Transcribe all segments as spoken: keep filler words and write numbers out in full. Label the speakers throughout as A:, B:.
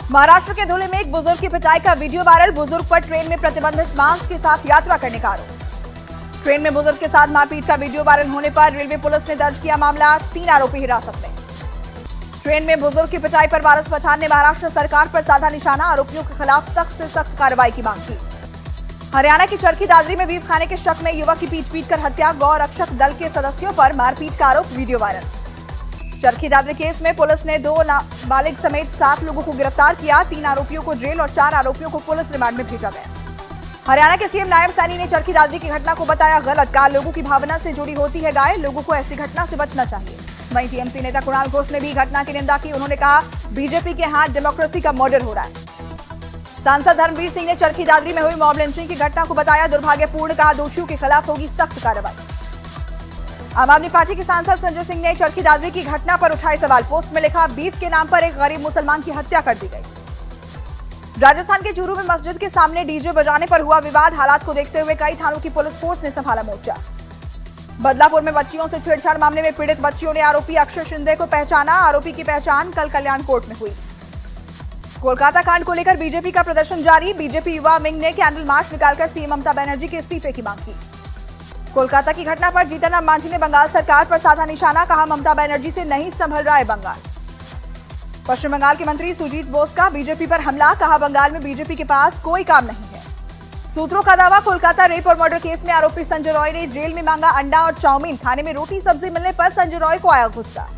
A: महाराष्ट्र के धुले में एक बुजुर्ग की पिटाई का वीडियो वायरल। बुजुर्ग पर ट्रेन में प्रतिबंधित मांस के साथ यात्रा करने का आरोप। ट्रेन में बुजुर्ग के साथ मारपीट का वीडियो वायरल होने पर रेलवे पुलिस ने दर्ज किया मामला। तीन आरोपी हिरासत में। ट्रेन में बुजुर्ग की पिटाई पर वारस पठान ने महाराष्ट्र सरकार पर साधा निशाना। आरोपियों के खिलाफ सख्त से सख्त कार्रवाई की मांग की। हरियाणा की चरखी दादरी में बीफ खाने के शक में युवक की पीट पीट कर हत्या। गौ रक्षक दल के सदस्यों पर मारपीट का आरोप, video viral. Charkhi Dadri case में पुलिस ने दो नाबालिग समेत सात लोगों को गिरफ्तार किया। तीन आरोपियों को जेल और चार आरोपियों को पुलिस रिमांड में भेजा गया। हरियाणा के सीएम नायब सैनी ने चरखी दादरी की घटना को बताया गलत। कहा, लोगों की भावना से जुड़ी होती है गाय, लोगों को ऐसी घटना से बचना चाहिए। वहीं टीएमसी नेता कुणाल घोष ने भी घटना की निंदा की। उन्होंने कहा, बीजेपी के हाथ डेमोक्रेसी का मर्डर हो रहा है। सांसद धर्मवीर सिंह ने चरखी दादरी में हुई मॉब लिंचिंग की घटना को बताया दुर्भाग्यपूर्ण। कहा, दोषियों के खिलाफ होगी सख्त कार्रवाई। आम आदमी पार्टी के सांसद संजय सिंह ने चरखी दादरी की घटना पर उठाए सवाल। पोस्ट में लिखा, बीफ के नाम पर एक गरीब मुसलमान की हत्या कर दी गई। राजस्थान के चूरू में मस्जिद के सामने डीजे बजाने पर हुआ विवाद। हालात को देखते हुए कई थानों की पुलिस फोर्स ने संभाला मोर्चा। बदलापुर में बच्चियों से छेड़छाड़ मामले में पीड़ित बच्चियों ने आरोपी अक्षय शिंदे को पहचाना। आरोपी की पहचान कल कल्याण कोर्ट में हुई। कोलकाता कांड को लेकर बीजेपी का प्रदर्शन जारी। बीजेपी युवा विंग ने कैंडल मार्च निकालकर सीएम ममता बनर्जी के इस्तीफे की मांग की। कोलकाता की घटना पर जीतन राम मांझी ने बंगाल सरकार पर साधा निशाना। कहा, ममता बनर्जी से नहीं संभल रहा है बंगाल। पश्चिम बंगाल के मंत्री सुजीत बोस का बीजेपी पर हमला। कहा, बंगाल में बीजेपी के पास कोई काम नहीं है। सूत्रों का दावा, कोलकाता रेप और मर्डर केस में आरोपी संजय रॉय ने जेल में मांगा अंडा और चाउमीन। खाने में रोटी सब्जी मिलने पर संजय रॉय को आया गुस्सा।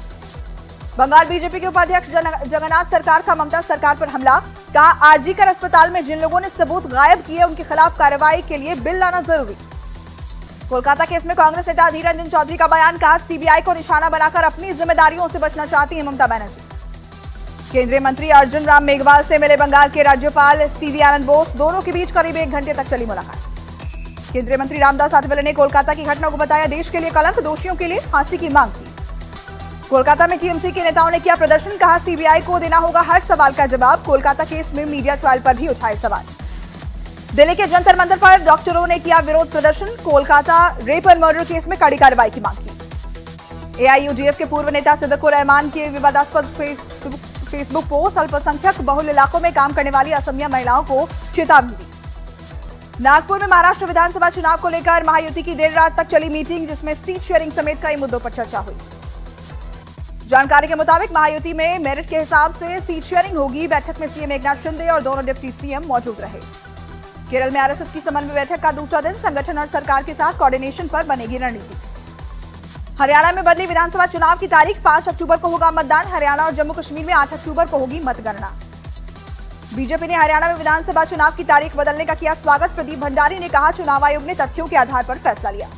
A: बंगाल बीजेपी के उपाध्यक्ष जगन्नाथ सरकार का ममता सरकार पर हमला। कहा, आरजीकर अस्पताल में जिन लोगों ने सबूत गायब किए उनके खिलाफ कार्रवाई के लिए बिल लाना जरूरी। कोलकाता केस में कांग्रेस नेता अधीर रंजन चौधरी का बयान। कहा, सीबीआई को निशाना बनाकर अपनी जिम्मेदारियों से बचना चाहती है ममता बनर्जी। केंद्रीय मंत्री अर्जुन राम मेघवाल से मिले बंगाल के राज्यपाल सीवी आनंद बोस। दोनों के बीच करीब एक घंटे तक चली मुलाकात। केंद्रीय मंत्री रामदास आठवले ने कोलकाता की घटना को बताया देश के लिए कलंक, दोषियों के लिए फांसी की मांग की। कोलकाता में टीएमसी के नेताओं ने किया प्रदर्शन। कहा, सीबीआई को देना होगा हर सवाल का जवाब। कोलकाता केस में मीडिया ट्रायल पर भी उठाए सवाल। दिल्ली के जंतर मंतर पर डॉक्टरों ने किया विरोध प्रदर्शन। कोलकाता रेप और मर्डर केस में कड़ी कार्रवाई की मांग की। एआईयूडीएफ के पूर्व नेता सिद्दीकुर रहमान के विवादास्पद फेसबुक पोस्ट। अल्पसंख्यक बहुल इलाकों में काम करने वाली असमिया महिलाओं को चेतावनी दी। नागपुर में महाराष्ट्र विधानसभा चुनाव को लेकर महायुति की देर रात तक चली मीटिंग, जिसमें सीट शेयरिंग समेत कई मुद्दों पर चर्चा हुई। जानकारी के मुताबिक महायुति में मेरिट के हिसाब से सीट शेयरिंग होगी। बैठक में सीएम एकनाथ शिंदे और दोनों डिप्टी सीएम मौजूद रहे। केरल में आरएसएस की समन्वय बैठक का दूसरा दिन। संगठन और सरकार के साथ कोऑर्डिनेशन पर बनेगी रणनीति। हरियाणा में बदली विधानसभा चुनाव की तारीख। पांच अक्टूबर को होगा मतदान। हरियाणा और जम्मू कश्मीर में आठ अक्टूबर को होगी मतगणना। बीजेपी ने हरियाणा में विधानसभा चुनाव की तारीख बदलने का किया स्वागत। प्रदीप भंडारी ने कहा, चुनाव आयोग ने तथ्यों के आधार पर फैसला लिया।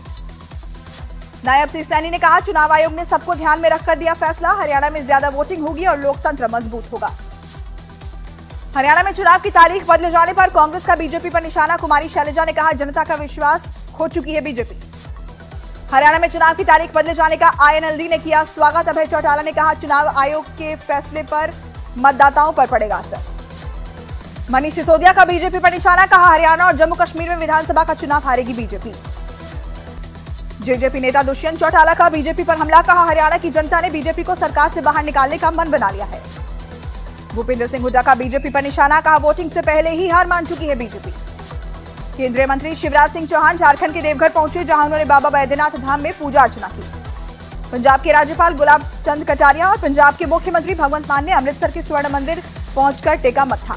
A: नायब श्री सैनी ने कहा, चुनाव आयोग ने सबको ध्यान में रखकर दिया फैसला। हरियाणा में ज्यादा वोटिंग होगी और लोकतंत्र मजबूत होगा। हरियाणा में चुनाव की तारीख बदले जाने पर कांग्रेस का बीजेपी पर निशाना। कुमारी शैलजा ने कहा, जनता का विश्वास खो चुकी है बीजेपी। हरियाणा में चुनाव की तारीख बदले जाने का आईएनएलडी ने किया स्वागत। अभय चौटाला ने कहा, चुनाव आयोग के फैसले पर मतदाताओं पर पड़ेगा असर। मनीष सिसोदिया का बीजेपी पर निशाना। कहा, हरियाणा और जम्मू कश्मीर में विधानसभा का चुनाव हारेगी बीजेपी। जेजेपी नेता दुष्यंत चौटाला का बीजेपी पर हमला। कहा, हरियाणा की जनता ने बीजेपी को सरकार से बाहर निकालने का मन बना लिया है। भूपेंद्र सिंह हुड्डा का बीजेपी पर निशाना। कहा, वोटिंग से पहले ही हार मान चुकी है बीजेपी। केंद्रीय मंत्री शिवराज सिंह चौहान झारखंड के देवघर पहुंचे, जहां उन्होंने बाबा बैद्यनाथ धाम में पूजा अर्चना की। पंजाब के राज्यपाल गुलाब चंद कटारिया और पंजाब के मुख्यमंत्री भगवंत मान ने अमृतसर के स्वर्ण मंदिर पहुंचकर टेका मत्था।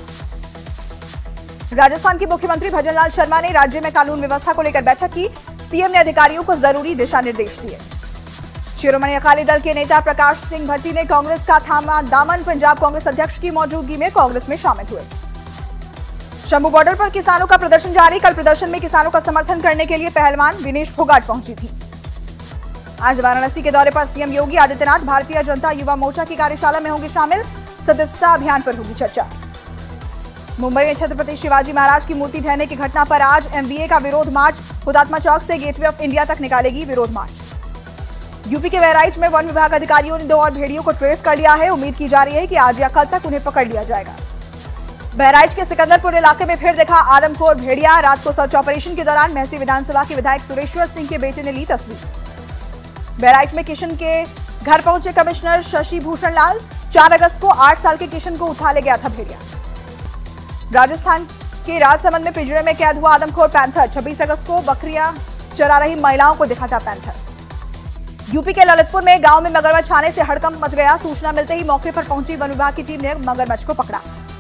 A: राजस्थान के मुख्यमंत्री भजनलाल शर्मा ने राज्य में कानून व्यवस्था को लेकर बैठक की। सीएम ने अधिकारियों को जरूरी दिशा निर्देश दिए। शिरोमणि अकाली दल के नेता प्रकाश सिंह भट्टी ने कांग्रेस का थामा दामन। पंजाब कांग्रेस अध्यक्ष की मौजूदगी में कांग्रेस में शामिल हुए। शंभू बॉर्डर पर किसानों का प्रदर्शन जारी। कल प्रदर्शन में किसानों का समर्थन करने के लिए पहलवान विनेश फोगाट पहुंची थी। आज वाराणसी के दौरे पर सीएम योगी आदित्यनाथ भारतीय जनता युवा मोर्चा की कार्यशाला में होंगे शामिल। सदस्यता अभियान पर होगी चर्चा। मुंबई में छत्रपति शिवाजी महाराज की मूर्ति ढहने की घटना पर आज एमवीए का विरोध मार्च। हुतात्मा चौक से गेटवे ऑफ इंडिया तक निकालेगी विरोध मार्च। यूपी के बहराइच में वन विभाग अधिकारियों ने दो और भेड़ियों को ट्रेस कर लिया है। उम्मीद की जा रही है कि आज या कल तक उन्हें पकड़ लिया जाएगा। बहराइच के सिकंदरपुर इलाके में फिर देखा आदमखोर भेड़िया। रात को सर्च ऑपरेशन के दौरान महसी विधानसभा के विधायक सुरेश्वर सिंह के बेटे ने ली तस्वीर। बहराइच में किशन के घर पहुंचे कमिश्नर शशि भूषण लाल। चार अगस्त को आठ साल के किशन को उठा ले गया था भेड़िया। राजस्थान के राजसमंद में पिंजरे में कैद हुआ आदमखोर पैंथर। छब्बीस अगस्त को बकरियां चरा रही महिलाओं को दिखा था पैंथर। यूपी के ललितपुर में गांव में मगरमच्छ आने से हड़कंप मच गया। सूचना मिलते ही मौके पर पहुंची वन विभाग की टीम ने मगरमच्छ को पकड़ा।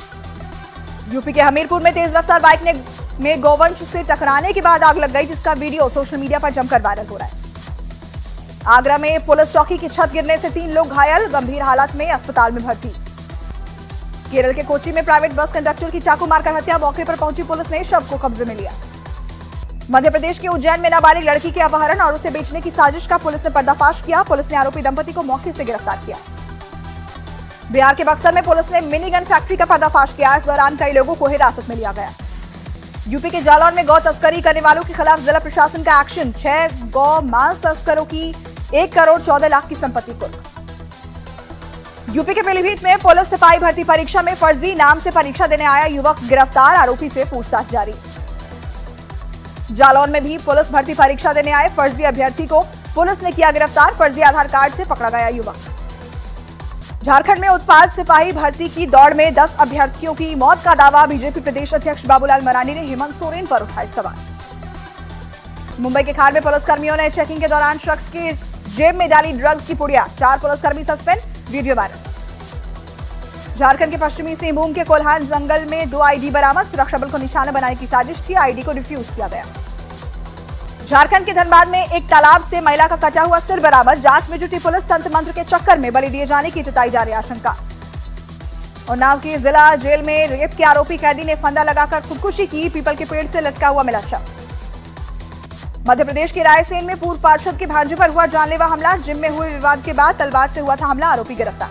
A: यूपी के हमीरपुर में तेज रफ्तार बाइक ने में गौवंश से टकराने के बाद आग लग गई, जिसका वीडियो सोशल मीडिया पर जमकर वायरल हो रहा है। आगरा में पुलिस चौकी की छत गिरने से तीन लोग घायल, गंभीर हालत में अस्पताल में भर्ती। केरल के कोच्चि में प्राइवेट बस कंडक्टर की चाकू मारकर हत्या। मौके पर पहुंची पुलिस ने शव को कब्जे में लिया। मध्य प्रदेश के उज्जैन में नाबालिग लड़की के अपहरण और उसे बेचने की साजिश का पुलिस ने पर्दाफाश किया। पुलिस ने आरोपी दंपति को मौके से गिरफ्तार किया। बिहार के बक्सर में पुलिस ने मिनी गन फैक्ट्री का पर्दाफाश किया। इस दौरान कई लोगों को हिरासत में लिया गया। यूपी के जालौन में गौ तस्करी करने वालों के खिलाफ जिला प्रशासन का एक्शन। छह गौ मांस तस्करों की एक करोड़ चौदह लाख की संपत्ति कुर्क। यूपी के पीलीभीत में पुलिस सिपाही भर्ती परीक्षा में फर्जी नाम से परीक्षा देने आया युवक गिरफ्तार। आरोपी से पूछताछ जारी। जालौन में भी पुलिस भर्ती परीक्षा देने आए फर्जी अभ्यर्थी को पुलिस ने किया गिरफ्तार। फर्जी आधार कार्ड से पकड़ा गया युवक। झारखंड में उत्पाद सिपाही भर्ती की दौड़ में दस अभ्यर्थियों की मौत का दावा। बीजेपी प्रदेश अध्यक्ष बाबूलाल मरांडी ने हेमंत सोरेन पर उठाए सवाल। मुंबई के खार में पुलिसकर्मियों ने चेकिंग के दौरान शख्स की जेब में डाली ड्रग्स की पुड़िया। चार पुलिसकर्मी सस्पेंड, वीडियो वायरल। झारखंड के पश्चिमी सिंहभूम के कोल्हान जंगल में दो आईडी बरामद। सुरक्षा बल को निशाना बनाने की साजिश थी, आईडी को रिफ्यूज किया गया। झारखंड के धनबाद में एक तालाब से महिला का कटा हुआ सिर बरामद। जांच में जुटी पुलिस तंत्र मंत्र के चक्कर में बलि दिए जाने की जताई जा रही आशंका। उन्नाव की जिला जेल में रेप के आरोपी कैदी ने फंदा लगाकर खुदकुशी की। पीपल के पेड़ से लटका हुआ मिला शव। मध्य प्रदेश के रायसेन में पूर्व पार्षद के भांजे पर हुआ जानलेवा हमला। जिम में हुए विवाद के बाद तलवार से हुआ था हमला, आरोपी गिरफ्तार।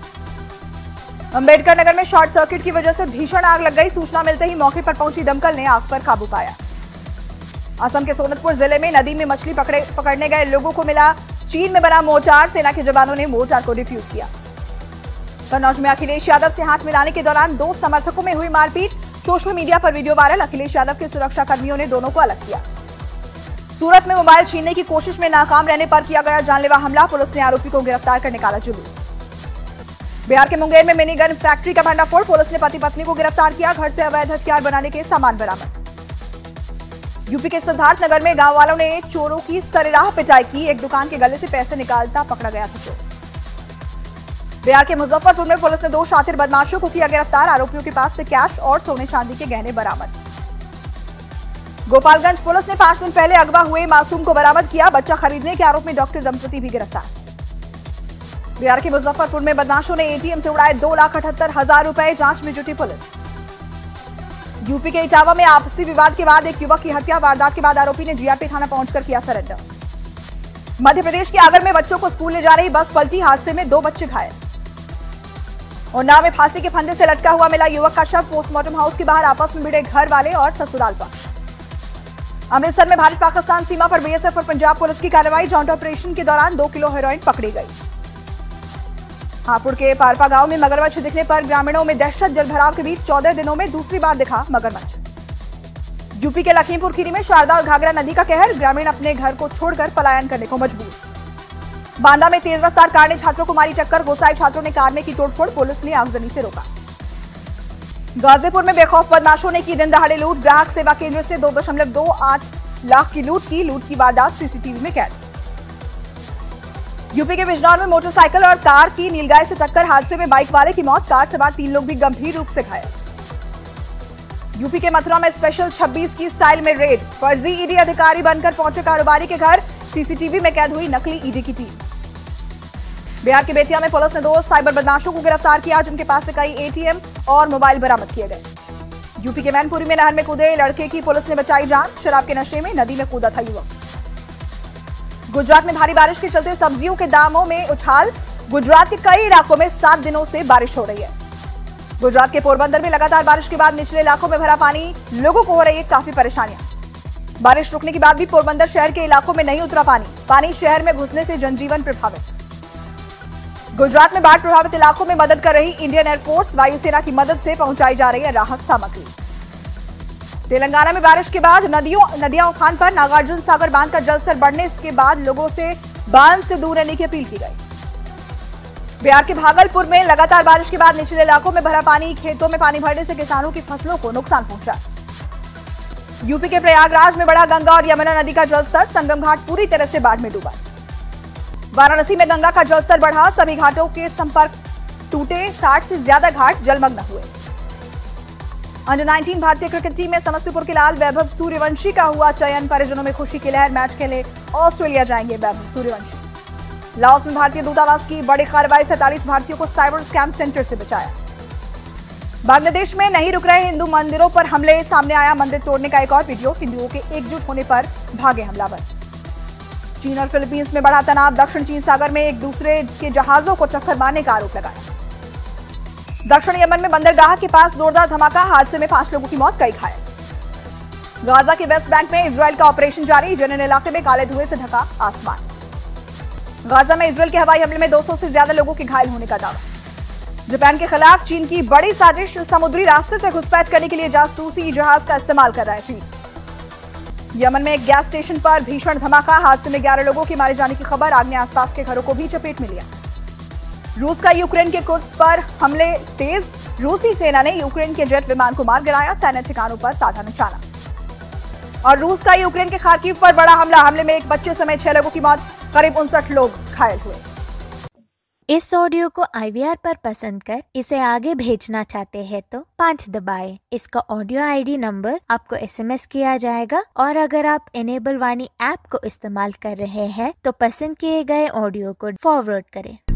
A: अंबेडकर नगर में शॉर्ट सर्किट की वजह से भीषण आग लग गई। सूचना मिलते ही मौके पर पहुंची दमकल ने आग पर काबू पाया। असम के सोनतपुर जिले में नदी में मछली पकड़े पकड़ने गए लोगों को मिला चीन में बना मोर्टार। सेना के जवानों ने मोर्टार को डिफ्यूज किया। कन्नौज में अखिलेश यादव से हाथ मिलाने के दौरान दो समर्थकों में हुई मारपीट। सोशल मीडिया पर वीडियो वायरल। अखिलेश यादव के सुरक्षा कर्मियों ने दोनों को अलग किया। सूरत में मोबाइल छीनने की कोशिश में नाकाम रहने पर किया गया जानलेवा हमला। पुलिस ने आरोपी को गिरफ्तार कर निकाला जुलूस। बिहार के मुंगेर में मिनी गन फैक्ट्री का भंडाफोड़। पुलिस ने पति पत्नी को गिरफ्तार किया। घर से अवैध हथियार बनाने के सामान बरामद। यूपी के सिद्धार्थनगर में गांव वालों ने चोरों की सरेराह पिटाई की। एक दुकान के गले से पैसे निकालता पकड़ा गया था चोर। बिहार के मुजफ्फरपुर में पुलिस ने दो शातिर बदमाशों को किया गिरफ्तार। आरोपियों के पास से कैश और सोने चांदी के गहने बरामद। गोपालगंज पुलिस ने पांच दिन पहले अगवा हुए मासूम को बरामद किया। बच्चा खरीदने के आरोप में डॉक्टर दंपति भी गिरफ्तार। बिहार के मुजफ्फरपुर में बदमाशों ने एटीएम से उड़ाए दो लाख अठहत्तर हजार रुपए। जांच में जुटी पुलिस। यूपी के इटावा में आपसी विवाद के बाद एक युवक की हत्या। वारदात के बाद आरोपी ने जीआरपी थाना पहुंचकर किया सरेंडर। मध्य प्रदेश के आगर में बच्चों को स्कूल ले जा रही बस पलटी। हादसे में दो बच्चे घायल। उन्नाव में फांसी के फंदे से लटका हुआ मिला युवक का शव। पोस्टमार्टम हाउस के बाहर आपस में भिड़े घर वाले और ससुराल पक्ष। अमृतसर में भारत पाकिस्तान सीमा पर बीएसएफ और पंजाब पुलिस की कार्रवाई। जॉइंट ऑपरेशन के दौरान दो किलो हेरोइन पकड़ी गई। हापुड़ के पारपा गांव में मगरमच्छ दिखने पर ग्रामीणों में दहशत। जलभराव के बीच चौदह दिनों में दूसरी बार दिखा मगरमच्छ। यूपी के लखीमपुर खीरी में शारदा और घाघरा नदी का कहर। ग्रामीण अपने घर को छोड़कर पलायन करने को मजबूर। बांदा में तेज रफ्तार कार ने छात्रों को मारी टक्कर। गोसाई छात्रों ने कार में की तोड़फोड़। पुलिस ने आगजनी से रोका। गाजीपुर में बेखौफ बदमाशों ने की दिन दहाड़े लूट। ग्राहक सेवा केंद्र से दो दशमलव दो आठ लाख की लूट की। लूट की वारदात सीसीटीवी में कैद। यूपी के बिजनौर में मोटरसाइकिल और कार की नीलगाय से टक्कर। हादसे में बाइक वाले की मौत। कार सवार तीन लोग भी गंभीर रूप से घायल। यूपी के मथुरा में स्पेशल छब्बीस की स्टाइल में रेड। फर्जी ईडी अधिकारी बनकर पहुंचे कारोबारी के घर। सीसीटीवी में कैद हुई नकली ईडी की टीम। बिहार के बेतिया में पुलिस ने दो साइबर बदमाशों को गिरफ्तार किया, जिनके पास से कई एटीएम और मोबाइल बरामद किए गए। यूपी के मैनपुरी में नहर में कूदे लड़के की पुलिस ने बचाई जान। शराब के नशे में नदी में कूदा था युवक। गुजरात में भारी बारिश के चलते सब्जियों के दामों में उछाल। गुजरात के कई इलाकों में सात दिनों से बारिश हो रही है। गुजरात के पोरबंदर में लगातार बारिश के बाद निचले इलाकों में भरा पानी। लोगों को हो रही है काफी परेशानियां। बारिश रुकने के बाद भी पोरबंदर शहर के इलाकों में नहीं उतरा पानी। पानी शहर में घुसने से जनजीवन प्रभावित। गुजरात में बाढ़ प्रभावित इलाकों में मदद कर रही इंडियन एयरफोर्स। वायुसेना की मदद से पहुंचाई जा रही है राहत सामग्री। तेलंगाना में बारिश के बाद नदियों नदियां उफान पर। नागार्जुन सागर बांध का जलस्तर बढ़ने के बाद लोगों से बांध से दूर रहने की अपील की गई। बिहार के भागलपुर में लगातार बारिश के बाद निचले इलाकों में भरा पानी, खेतों में पानी भरने से किसानों की फसलों को नुकसान पहुंचा। यूपी के प्रयागराज में बढ़ा गंगा और यमुना नदी का जलस्तर, संगम घाट पूरी तरह से बाढ़ में डूबा। वाराणसी में गंगा का जलस्तर बढ़ा, सभी घाटों के संपर्क टूटे, साठ से ज्यादा घाट जलमग्न हुए। अंडर नाइनटीन भारतीय क्रिकेट टीम में समस्तीपुर के लाल वैभव सूर्यवंशी का हुआ चयन, परिजनों में खुशी की लहर। मैच खेले ऑस्ट्रेलिया जाएंगे वैभव सूर्यवंशी। लाओस में भारतीय दूतावास की बड़ी कार्रवाई, सैंतालीस भारतीयों को साइबर स्कैम सेंटर से बचाया। बांग्लादेश में नहीं रुक रहे हिंदू मंदिरों पर हमले, सामने आया मंदिर तोड़ने का एक और वीडियो, हिंदुओं के एकजुट होने पर भागे हमलावर। चीन और फिलीपींस में बढ़ा तनाव, दक्षिण चीन सागर में एक दूसरे के जहाजों को टक्कर मारने का आरोप लगाया। दक्षिण यमन में बंदरगाह के पास जोरदार धमाका, हादसे में पांच लोगों की मौत, कई घायल। गाजा के वेस्ट बैंक में इजरायल का ऑपरेशन जारी, जनीन इलाके में काले धुएं से ढका आसमान। गाजा में इजरायल के हवाई हमले में दो सौ से ज्यादा लोगों के घायल होने का दावा। जापान के खिलाफ चीन की बड़ी साजिश, समुद्री रास्ते से घुसपैठ करने के लिए जासूसी जहाज का इस्तेमाल कर रहा है चीन। यमन में एक गैस स्टेशन पर भीषण धमाका, हादसे में ग्यारह लोगों के मारे जाने की खबर, आग ने आसपास के घरों को भी चपेट में लिया। रूस का यूक्रेन के कुर्स पर हमले तेज, रूसी सेना ने यूक्रेन के जेट विमान को मार गिराया, सैन्य ठिकानों पर साधा निशाना। और रूस का यूक्रेन के खार्किव पर बड़ा हमला, हमले में एक बच्चे समेत छह लोगों की मौत, करीब उनसठ लोग घायल हुए।
B: इस ऑडियो को आई वी आर पर पसंद कर इसे आगे भेजना चाहते हैं तो पाँच दबाएं। इसका ऑडियो आई डी नंबर आपको एस एम एस किया जाएगा और अगर आप इनेबल वाणी ऐप को इस्तेमाल कर रहे हैं तो पसंद किए गए ऑडियो को फॉरवर्ड करें।